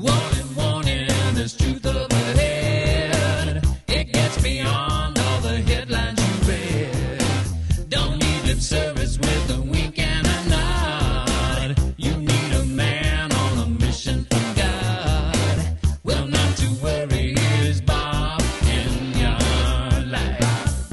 Warning, warning, there's truth up ahead. It gets beyond all the headlines you read. Don't need lip service with a wink and a nod. You need a man on a mission from God. Well, not to worry, here's Bob in your life.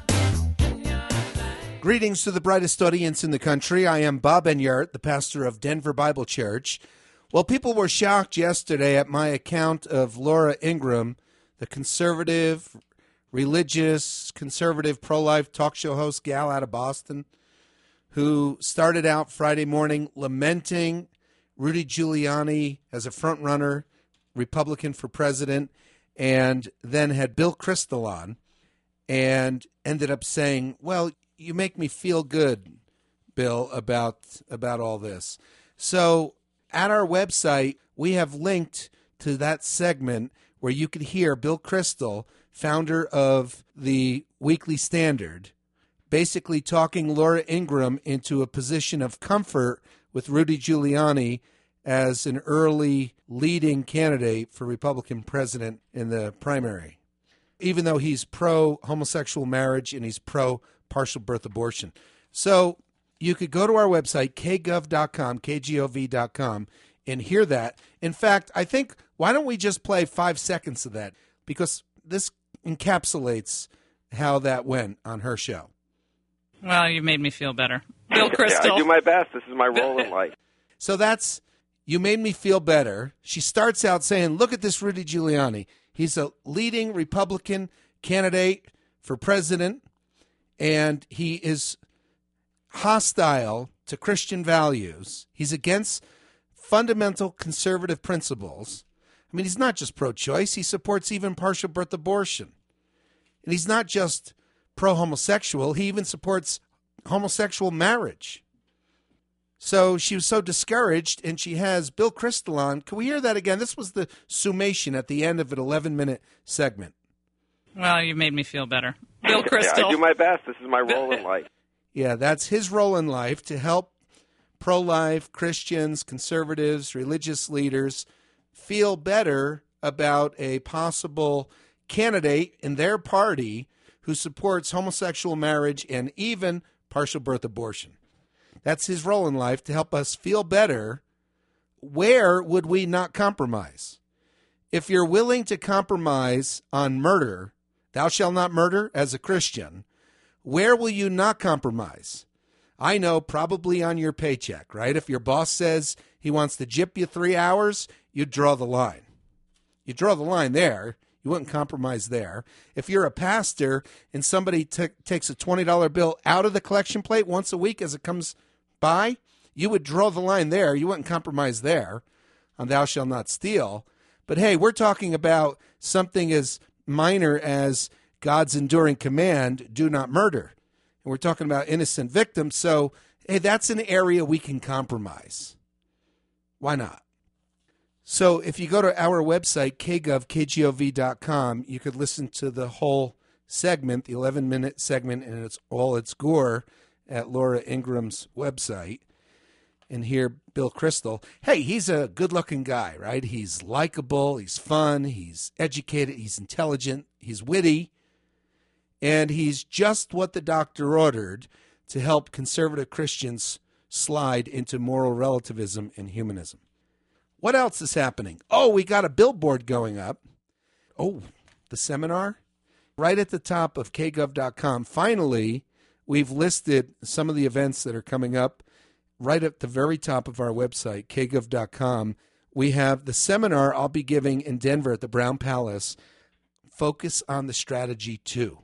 Greetings to the brightest audience in the country. I am Bob Enyart, the pastor of Denver Bible Church. Well, people were shocked yesterday at my account of Laura Ingraham, the conservative, religious, conservative, pro-life talk show host gal out of Boston, who started out Friday morning lamenting Rudy Giuliani as a front-runner, Republican for president, and then had Bill Kristol on and ended up saying, well, you make me feel good, Bill, about all this. So at our website, we have linked to that segment where you could hear Bill Kristol, founder of the Weekly Standard, basically talking Laura Ingraham into a position of comfort with Rudy Giuliani as an early leading candidate for Republican president in the primary, even though he's pro-homosexual marriage and he's pro-partial birth abortion. So you could go to our website, kgov.com, kgov.com, and hear that. In fact, I think, why don't we just play 5 seconds of that? Because this encapsulates how that went on her show. Well, you made me feel better. Bill Kristol. Yeah, I do my best. This is my role in life. So that's, you made me feel better. She starts out saying, look at this Rudy Giuliani. He's a leading Republican candidate for president, and he is hostile to Christian values. He's against fundamental conservative principles. I mean, he's not just pro-choice. He supports even partial birth abortion. And he's not just pro-homosexual. He even supports homosexual marriage. So she was so discouraged, and she has Bill Kristol on. Can we hear that again? This was the summation at the end of an 11-minute segment. Well, you made me feel better. Bill Kristol. Yeah, I do my best. This is my role in life. Yeah, that's his role in life, to help pro-life Christians, conservatives, religious leaders feel better about a possible candidate in their party who supports homosexual marriage and even partial birth abortion. That's his role in life, to help us feel better. Where would we not compromise? If you're willing to compromise on murder, thou shalt not murder as a Christian, where will you not compromise? I know, probably on your paycheck, right? If your boss says he wants to gyp you 3 hours, you draw the line. You draw the line there. You wouldn't compromise there. If you're a pastor and somebody takes a $20 bill out of the collection plate once a week as it comes by, you would draw the line there. You wouldn't compromise there on thou shalt not steal. But hey, we're talking about something as minor as God's enduring command, do not murder. And we're talking about innocent victims. So, hey, that's an area we can compromise. Why not? So if you go to our website, kgov.com, you could listen to the whole segment, the 11-minute segment, and it's all its gore at Laura Ingraham's website, and hear Bill Kristol. Hey, he's a good-looking guy, right? He's likable, he's fun, he's educated, he's intelligent, he's witty, and he's just what the doctor ordered to help conservative Christians slide into moral relativism and humanism. What else is happening? Oh, we got a billboard going up. Oh, the seminar? Right at the top of kgov.com. Finally, we've listed some of the events that are coming up right at the very top of our website, kgov.com. We have the seminar I'll be giving in Denver at the Brown Palace, Focus on the Strategy 2.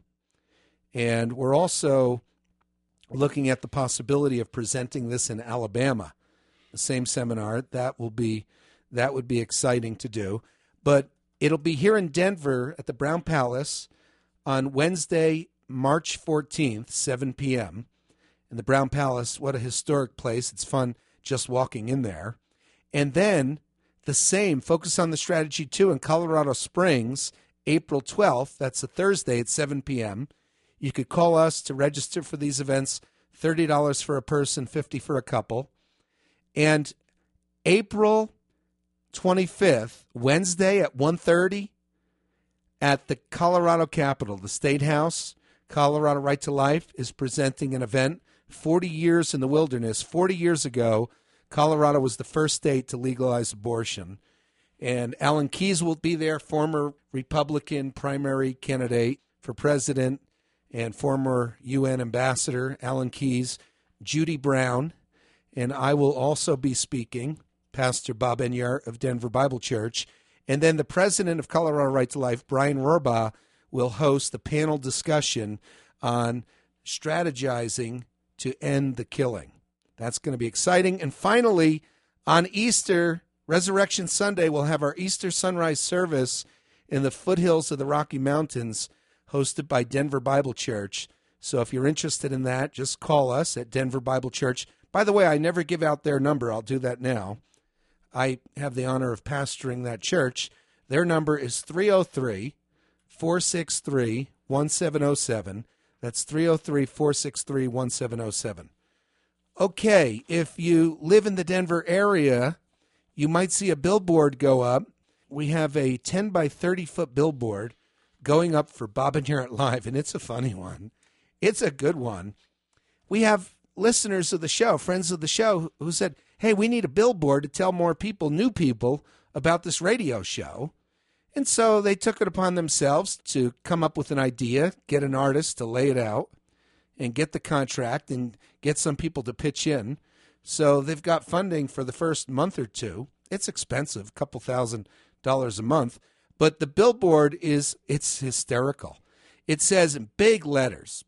And we're also looking at the possibility of presenting this in Alabama, the same seminar. That would be exciting to do. But it'll be here in Denver at the Brown Palace on Wednesday, March 14th, 7 p.m. in the Brown Palace. What a historic place. It's fun just walking in there. And then the same, Focus on the Strategy 2 in Colorado Springs, April 12th. That's a Thursday at 7 p.m. You could call us to register for these events, $30 for a person, $50 for a couple. And April 25th, Wednesday at 1:30 at the Colorado Capitol, the State House. Colorado Right to Life is presenting an event, 40 Years in the Wilderness. 40 years ago, Colorado was the first state to legalize abortion. And Alan Keyes will be there, former Republican primary candidate for president and former UN ambassador, Alan Keyes, Judy Brown, and I will also be speaking, Pastor Bob Enyart of Denver Bible Church. And then the president of Colorado Right to Life, Brian Rohrbaugh, will host a panel discussion on strategizing to end the killing. That's going to be exciting. And finally, on Easter, Resurrection Sunday, we'll have our Easter sunrise service in the foothills of the Rocky Mountains, hosted by Denver Bible Church. So if you're interested in that, just call us at Denver Bible Church. By the way, I never give out their number. I'll do that now. I have the honor of pastoring that church. Their number is 303-463-1707. That's 303-463-1707. Okay, if you live in the Denver area, you might see a billboard go up. We have a 10 by 30-foot billboard going up for Bob Enyart Live, and it's a funny one. It's a good one. We have listeners of the show, friends of the show, who said, hey, we need a billboard to tell more people, new people, about this radio show. And so they took it upon themselves to come up with an idea, get an artist to lay it out, and get the contract and get some people to pitch in. So they've got funding for the first month or two. It's expensive, a couple $1,000s a month. But the billboard it's hysterical. It says in big letters,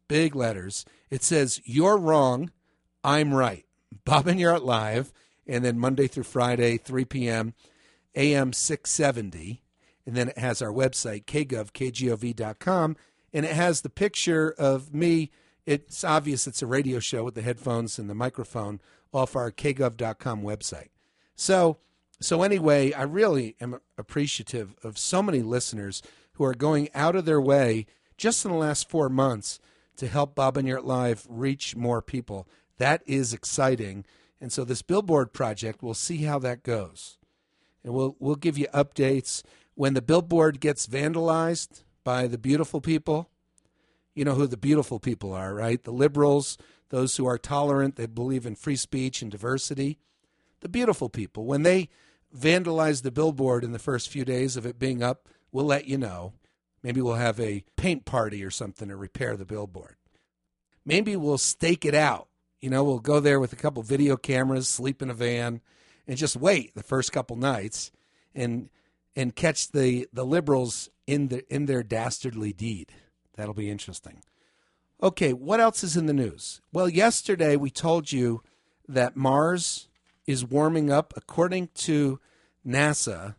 it says, you're wrong, I'm right. Bob Enyart Live, and then Monday through Friday, 3 p.m., AM 670. And then it has our website, kgov.com, and it has the picture of me. It's obvious it's a radio show with the headphones and the microphone off our kgov.com website. So anyway, I really am appreciative of so many listeners who are going out of their way just in the last 4 months to help Bob Enyart Live reach more people. That is exciting. And so this billboard project, we'll see how that goes. And we'll give you updates. When the billboard gets vandalized by the beautiful people, you know who the beautiful people are, right? The liberals, those who are tolerant, they believe in free speech and diversity. The beautiful people. When they vandalize the billboard in the first few days of it being up, we'll let you know. Maybe we'll have a paint party or something to repair the billboard. Maybe we'll stake it out. You know, we'll go there with a couple video cameras, sleep in a van, and just wait the first couple nights and catch the liberals in their dastardly deed. That'll be interesting. Okay, what else is in the news? Well, yesterday we told you that Mars is warming up. According to NASA,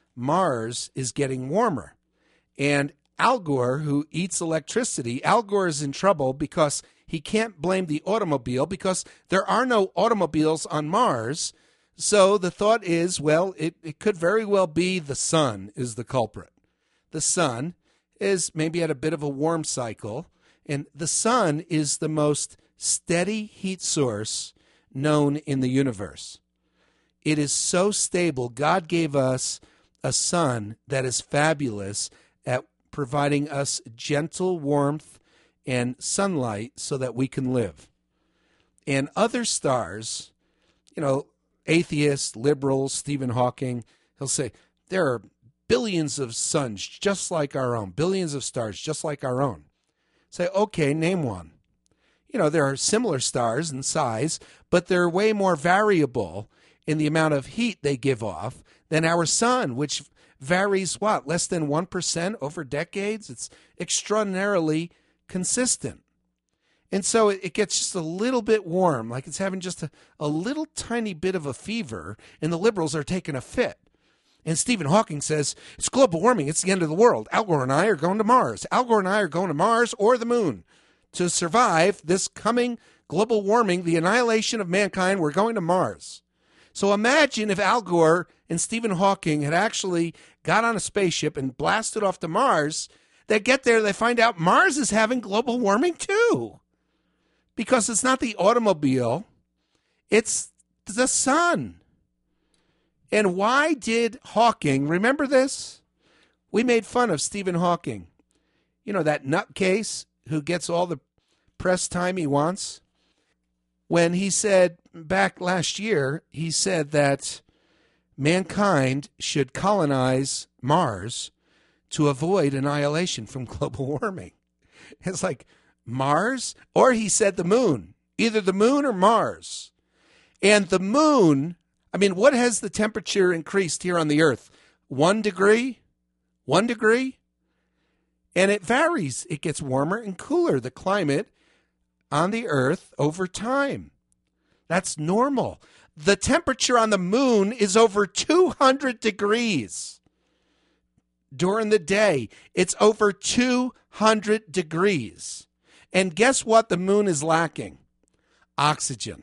Mars is getting warmer. And Al Gore, who eats electricity, Al Gore is in trouble because he can't blame the automobile because there are no automobiles on Mars. So the thought is, well, it could very well be the sun is the culprit. The sun is maybe at a bit of a warm cycle, and the sun is the most steady heat source known in the universe. It is so stable. God gave us a sun that is fabulous at providing us gentle warmth and sunlight so that we can live. And other stars, you know, atheists, liberals, Stephen Hawking, he'll say, there are billions of suns just like our own, billions of stars just like our own. Say, okay, name one. You know, there are similar stars in size, but they're way more variable in the amount of heat they give off than our sun, which varies, less than 1% over decades? It's extraordinarily consistent. And so it gets just a little bit warm, like it's having just a little tiny bit of a fever, and the liberals are taking a fit. And Stephen Hawking says, it's global warming, it's the end of the world. Al Gore and I are going to Mars. Al Gore and I are going to Mars or the moon to survive this coming global warming, the annihilation of mankind. We're going to Mars. So imagine if Al Gore and Stephen Hawking had actually got on a spaceship and blasted off to Mars. They get there, they find out Mars is having global warming too. Because it's not the automobile, it's the sun. And why did Hawking, remember this? We made fun of Stephen Hawking. You know, that nutcase who gets all the press time he wants? When he said back last year, he said that mankind should colonize Mars to avoid annihilation from global warming. It's like, Mars? Or he said the moon. Either the moon or Mars. And the moon, I mean, what has the temperature increased here on the Earth? 1 degree? 1 degree? And it varies. It gets warmer and cooler, the climate on the Earth over time. That's normal. The temperature on the moon is over 200 degrees. During the day, it's over 200 degrees. And guess what the moon is lacking? Oxygen.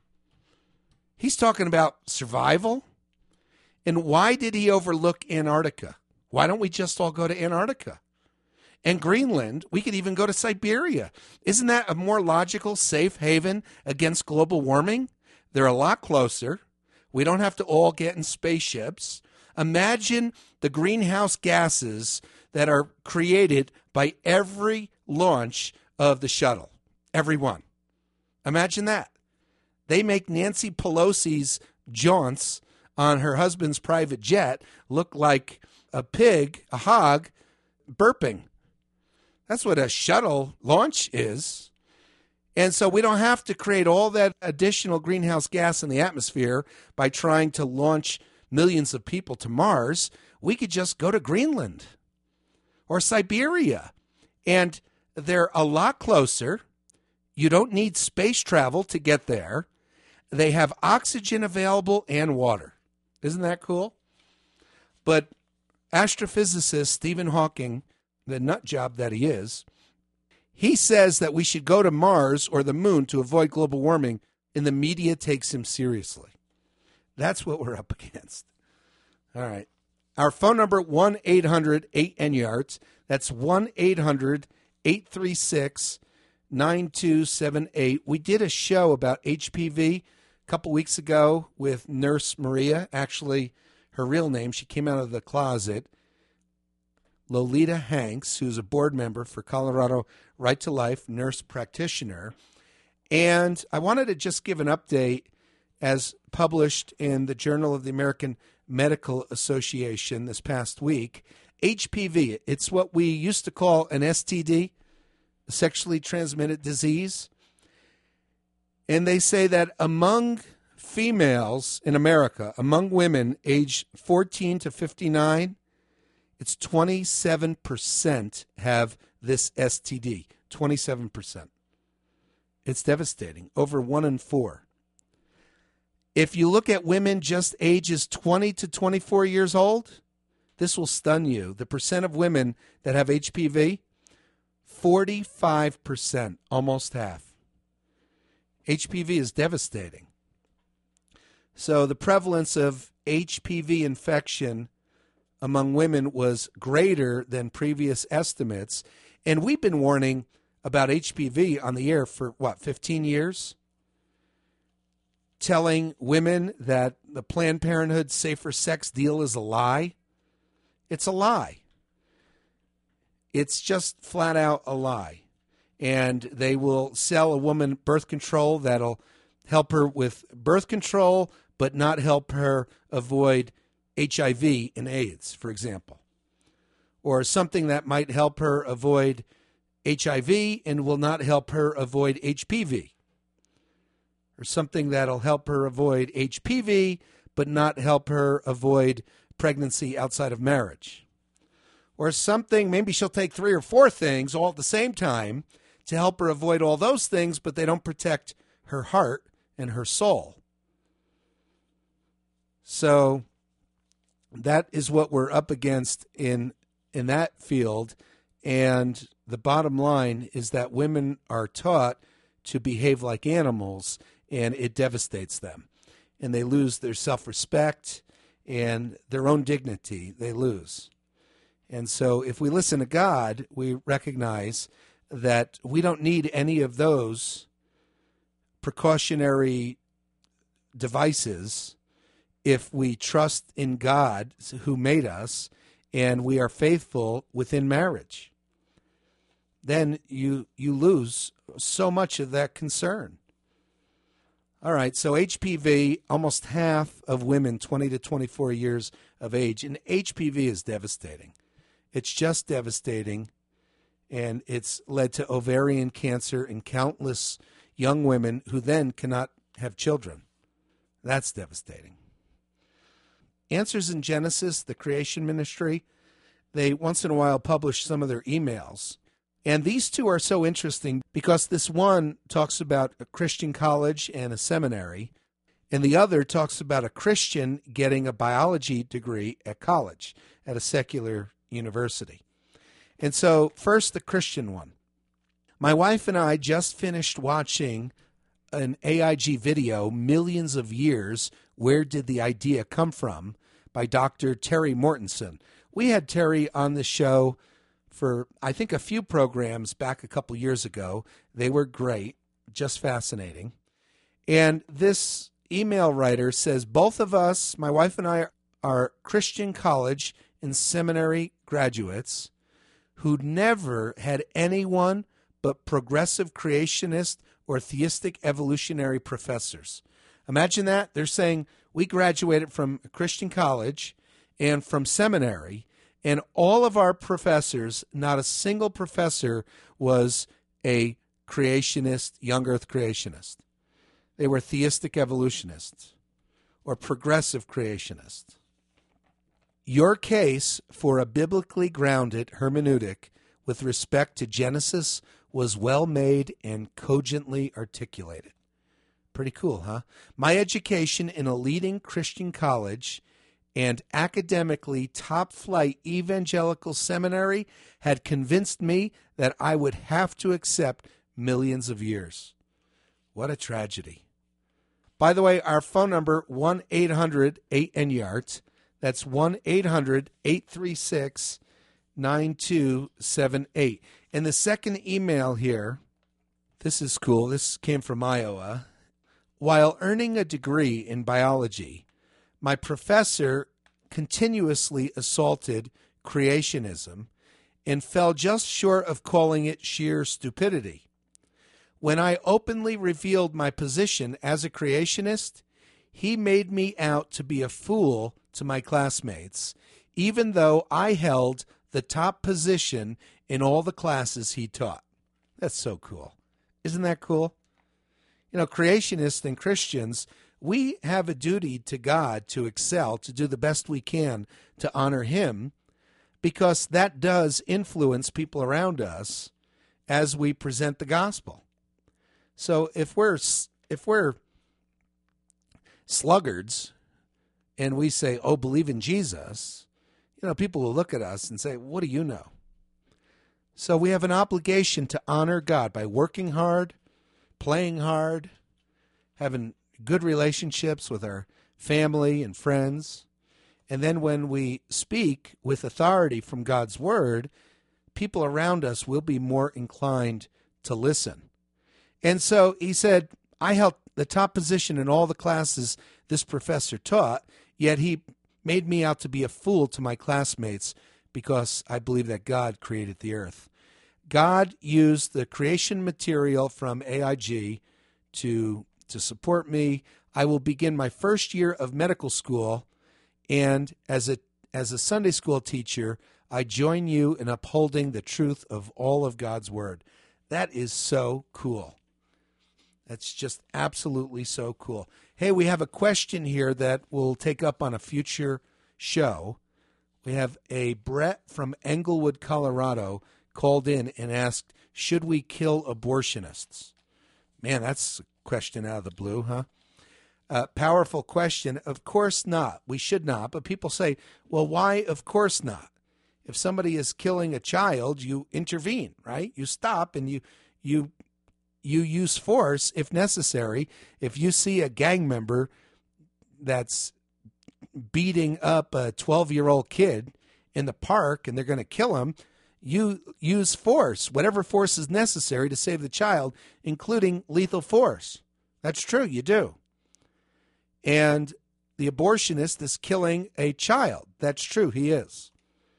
He's talking about survival. And why did he overlook Antarctica? Why don't we just all go to Antarctica? And Greenland, we could even go to Siberia. Isn't that a more logical, safe haven against global warming? They're a lot closer. We don't have to all get in spaceships. Imagine the greenhouse gases that are created by every launch of the shuttle. Every one. Imagine that. They make Nancy Pelosi's jaunts on her husband's private jet look like a pig, a hog, burping. That's what a shuttle launch is. And so we don't have to create all that additional greenhouse gas in the atmosphere by trying to launch millions of people to Mars. We could just go to Greenland or Siberia. And they're a lot closer. You don't need space travel to get there. They have oxygen available and water. Isn't that cool? But astrophysicist Stephen Hawking, the nut job that he is, he says that we should go to Mars or the moon to avoid global warming, and the media takes him seriously. That's what we're up against. All right. Our phone number, 1-800-8-NYARDS. That's 1-800-836-9278. We did a show about HPV a couple weeks ago with Nurse Maria. Actually, her real name, she came out of the closet. Lolita Hanks, who's a board member for Colorado Right to Life, nurse practitioner. And I wanted to just give an update as published in the Journal of the American Medical Association this past week. HPV, it's what we used to call an STD, a sexually transmitted disease. And they say that among females in America, among women aged 14 to 59, it's 27% have this STD. 27%. It's devastating. Over 1 in 4. If you look at women just ages 20 to 24 years old, this will stun you. The percent of women that have HPV, 45%, almost half. HPV is devastating. So the prevalence of HPV infection among women was greater than previous estimates. And we've been warning about HPV on the air for, 15 years? Telling women that the Planned Parenthood safer sex deal is a lie. It's a lie. It's just flat out a lie. And they will sell a woman birth control that'll help her with birth control, but not help her avoid HIV and AIDS, for example. Or something that might help her avoid HIV and will not help her avoid HPV. Or something that'll help her avoid HPV, but not help her avoid pregnancy outside of marriage. Or something, maybe she'll take 3 or 4 things all at the same time to help her avoid all those things, but they don't protect her heart and her soul. So that is what we're up against in that field. And the bottom line is that women are taught to behave like animals, and it devastates them. And they lose their self-respect and their own dignity. They lose. And so if we listen to God, we recognize that we don't need any of those precautionary devices if we trust in God who made us and we are faithful within marriage. Then you lose so much of that concern. All right, so HPV, almost half of women 20 to 24 years of age, and HPV is devastating. It's just devastating, and it's led to ovarian cancer in countless young women who then cannot have children. That's devastating. Answers in Genesis, the creation ministry, they once in a while publish some of their emails. And these two are so interesting because this one talks about a Christian college and a seminary, and the other talks about a Christian getting a biology degree at college, at a secular university. And so, first, the Christian one. My wife and I just finished watching an AIG video, Millions of Years, Where Did the Idea Come From, by Dr. Terry Mortensen. We had Terry on the show for, I think, a few programs back a couple years ago. They were great, just fascinating. And this email writer says, both of us, my wife and I, are Christian college and seminary graduates who never had anyone but progressive creationist or theistic evolutionary professors. Imagine that. They're saying we graduated from a Christian college and from seminary, and all of our professors, not a single professor was a creationist, young earth creationist. They were theistic evolutionists or progressive creationists. Your case for a biblically grounded hermeneutic with respect to Genesis was well made and cogently articulated. Pretty cool, huh? My education in a leading Christian college and academically top-flight evangelical seminary had convinced me that I would have to accept millions of years. What a tragedy. By the way, our phone number, 1-800-8-NYARDS. That's 1-800-836-9278. And the second email here, this is cool. This came from Iowa. While earning a degree in biology, my professor continuously assaulted creationism and fell just short of calling it sheer stupidity. When I openly revealed my position as a creationist, he made me out to be a fool to my classmates, even though I held the top position in all the classes he taught. That's so cool. Isn't that cool? You know, creationists and Christians, we have a duty to God to excel, to do the best we can to honor Him, because that does influence people around us as we present the gospel. So if we're sluggards and we say, oh, believe in Jesus, you know, people will look at us and say, what do you know? So we have an obligation to honor God by working hard, playing hard, having good relationships with our family and friends. And then when we speak with authority from God's word, people around us will be more inclined to listen. And so he said, I held the top position in all the classes this professor taught, yet he made me out to be a fool to my classmates because I believe that God created the earth. God used the creation material from AIG to support me. I will begin my first year of medical school, and as a Sunday school teacher, I join you in upholding the truth of all of God's word. That is so cool. That's just absolutely so cool. Hey, we have a question here that we'll take up on a future show. We have a Brett from Englewood, Colorado, called in and asked, should we kill abortionists? Man, that's a question out of the blue, huh? Powerful question. Of course not. We should not. But people say, well, why of course not? If somebody is killing a child, you intervene, right? You stop and you use force if necessary. If you see a gang member that's beating up a 12-year-old kid in the park and they're going to kill him, you use force, whatever force is necessary to save the child, including lethal force. That's true, you do. And the abortionist is killing a child. That's true, he is.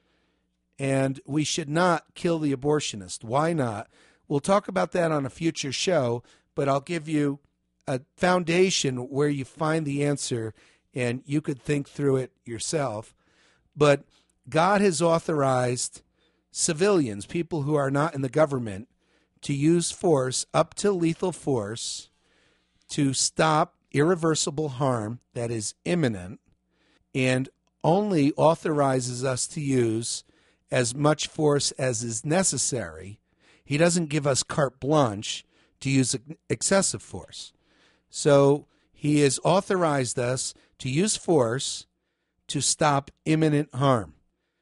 And we should not kill the abortionist. Why not? We'll talk about that on a future show, but I'll give you a foundation where you find the answer and you could think through it yourself. But God has authorized civilians, people who are not in the government, to use force up to lethal force to stop irreversible harm that is imminent, and only authorizes us to use as much force as is necessary. He doesn't give us carte blanche to use excessive force. So he has authorized us to use force to stop imminent harm.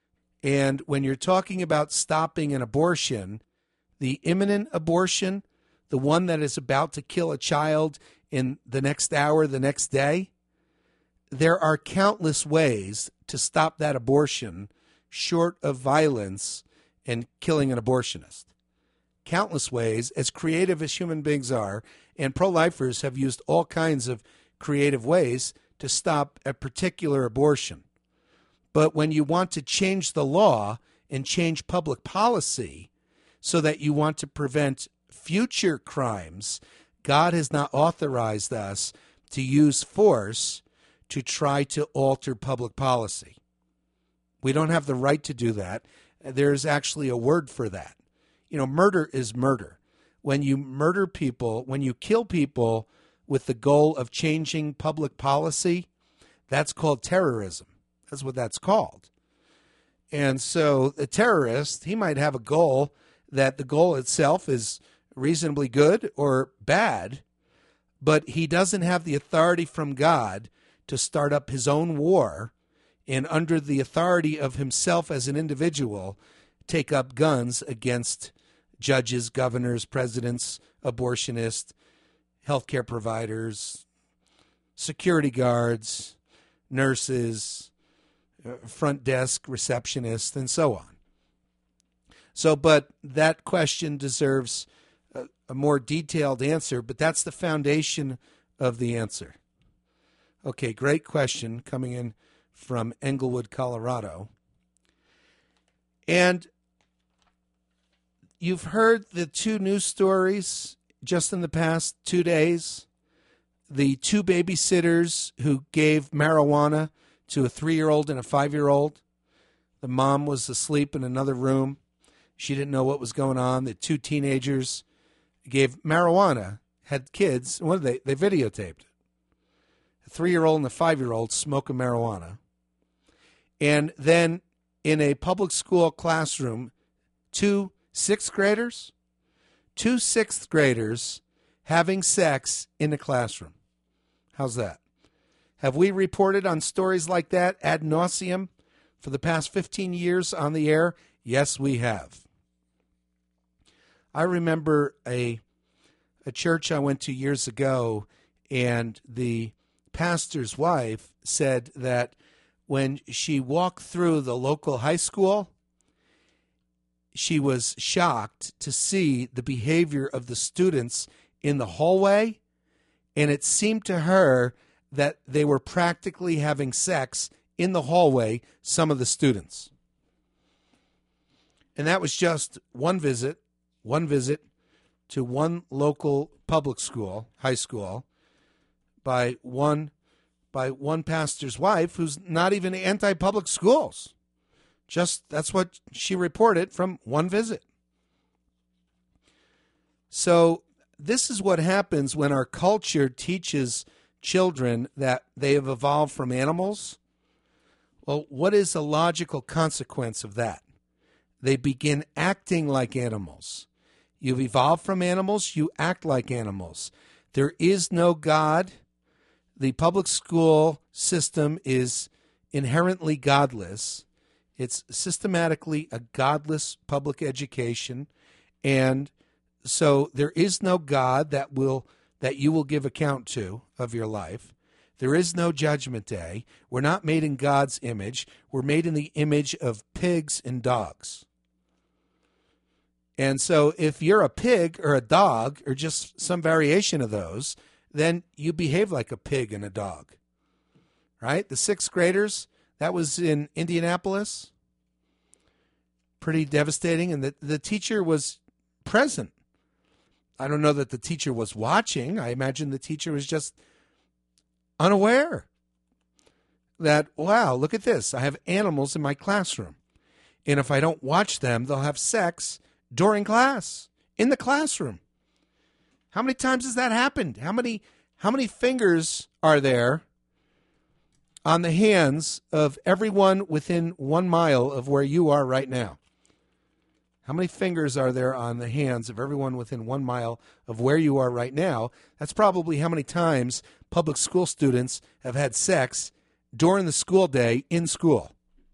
And when you're talking about stopping an abortion, the imminent abortion, the one that is about to kill a child in the next hour, the next day, there are countless ways to stop that abortion short of violence and killing an abortionist. Countless ways, as creative as human beings are, and pro-lifers have used all kinds of creative ways to stop a particular abortion. But when you want to change the law and change public policy so that you want to prevent future crimes, God has not authorized us to use force to try to alter public policy. We don't have the right to do that. There's actually a word for that. Murder is murder. When you murder people, when you kill people with the goal of changing public policy, that's called terrorism. That's what that's called. And so the terrorist, he might have a goal that the goal itself is reasonably good or bad, but he doesn't have the authority from God to start up his own war and under the authority of himself as an individual take up guns against judges, governors, presidents, abortionists, healthcare providers, security guards, nurses, front desk receptionists, and so on. So, but that question deserves a more detailed answer, but that's the foundation of the answer. Okay, great question coming in from Englewood, Colorado. And you've heard the two news stories just in the past 2 days. The two babysitters who gave marijuana to a 3-year-old and a 5-year-old. The mom was asleep in another room. She didn't know what was going on. The two teenagers gave marijuana, had kids. What did they videotaped it. A 3-year-old and a 5-year-old smoking marijuana. And then in a public school classroom, two sixth graders having sex in the classroom. How's that? Have we reported on stories like that ad nauseum for the past 15 years on the air? Yes, we have. I remember a church I went to years ago, and the pastor's wife said that when she walked through the local high school, she was shocked to see the behavior of the students in the hallway, and it seemed to her that they were practically having sex in the hallway, some of the students. And that was just one visit to one local public school, high school, by one pastor's wife who's not even anti-public schools. Just that's what she reported from one visit. So this is what happens when our culture teaches children that they have evolved from animals. Well, what is the logical consequence of that? They begin acting like animals. You've evolved from animals, you act like animals. There is no God. The public school system is inherently godless. It's systematically a godless public education, and so there is no God that you will give account to of your life. There is no judgment day. We're not made in God's image. We're made in the image of pigs and dogs. And so if you're a pig or a dog or just some variation of those, then you behave like a pig and a dog. right? The sixth graders, that was in Indianapolis. Pretty devastating. And the teacher was present. I don't know that the teacher was watching. I imagine the teacher was just unaware that, wow, look at this. I have animals in my classroom. And if I don't watch them, they'll have sex during class, in the classroom. How many times has that happened? How many fingers are there on the hands of everyone within 1 mile of where you are right now? How many fingers are there on the hands of everyone within 1 mile of where you are right now? That's probably how many times public school students have had sex during the school day in school.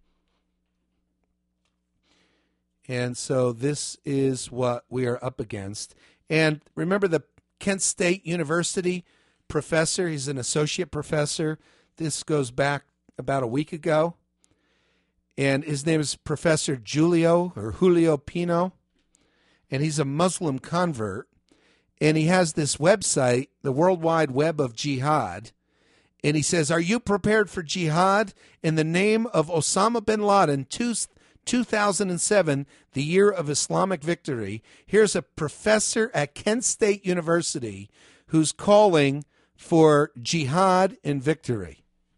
And so this is what we are up against. And remember the Kent State University professor, he's an associate professor. This goes back about a week ago. And his name is Professor Julio Pino. And he's a Muslim convert. And he has this website, the World Wide Web of Jihad. And he says, are you prepared for jihad? In the name of Osama bin Laden, 2007, the year of Islamic victory. Here's a professor at Kent State University who's calling for jihad and victory.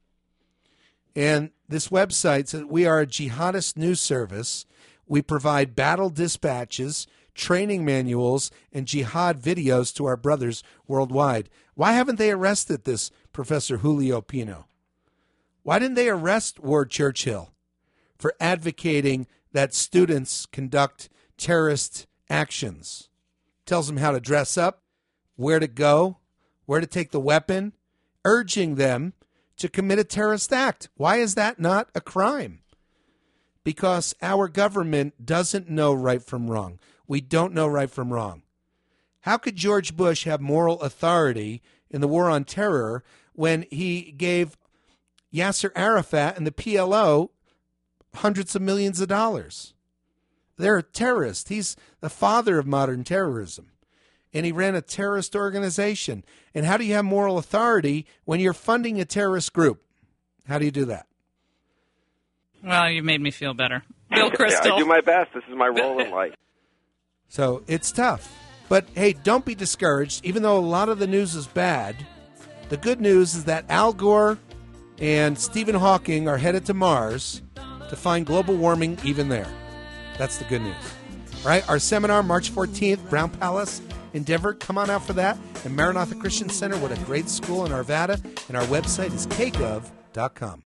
And this website says, we are a jihadist news service. We provide battle dispatches, training manuals, and jihad videos to our brothers worldwide. Why haven't they arrested this Professor Julio Pino? Why didn't they arrest Ward Churchill for advocating that students conduct terrorist actions? Tells them how to dress up, where to go, where to take the weapon, urging them to commit a terrorist act. Why is that not a crime? Because our government doesn't know right from wrong. We don't know right from wrong. How could George Bush have moral authority in the war on terror when he gave Yasser Arafat and the PLO hundreds of millions of dollars? They're a terrorist. He's the father of modern terrorism. And he ran a terrorist organization. And how do you have moral authority when you're funding a terrorist group? How do you do that? Well, you made me feel better. Bill Crystal. Yeah, I do my best. This is my role in life. So it's tough. But, hey, don't be discouraged. Even though a lot of the news is bad, the good news is that Al Gore and Stephen Hawking are headed to Mars to find global warming even there. That's the good news. All right, our seminar, March 14th, Brown Palace in Denver. Come on out for that. And Maranatha Christian Center, what a great school in Arvada. And our website is kgov.com.